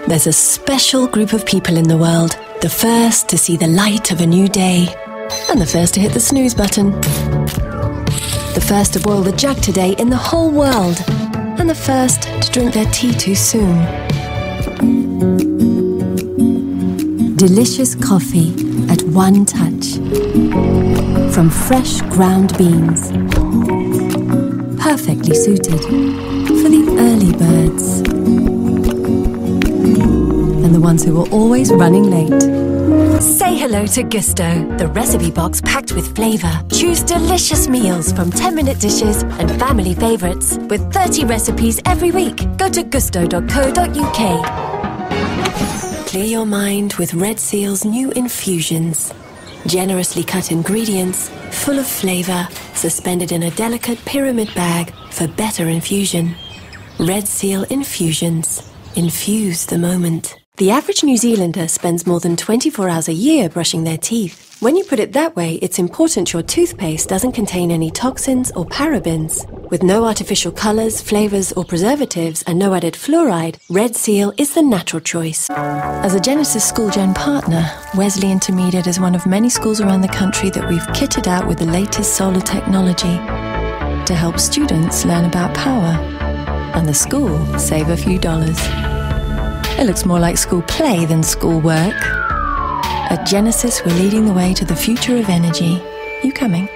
There's a special group of people in the world, the first to see the light of a new day, and the first to hit the snooze button. The first to boil the jug today in the whole world, and the first to drink their tea too soon. Delicious coffee at one touch. From fresh ground beans. Perfectly suited for the early birds. And the ones who are always running late. Say hello to Gusto, the recipe box packed with flavour. Choose delicious meals from 10-minute dishes and family favourites with 30 recipes every week. Go to gusto.co.uk. Clear your mind with Red Seal's new infusions. Generously cut ingredients, full of flavour, suspended in a delicate pyramid bag for better infusion. Red Seal Infusions. Infuse the moment. The average New Zealander spends more than 24 hours a year brushing their teeth. When you put it that way, it's important your toothpaste doesn't contain any toxins or parabens. With no artificial colours, flavours or preservatives and no added fluoride, Red Seal is the natural choice. As a Genesis School Gen partner, Wesley Intermediate is one of many schools around the country that we've kitted out with the latest solar technology to help students learn about power and the school save a few dollars. It looks more like school play than school work. At Genesis, we're leading the way to the future of energy. You coming?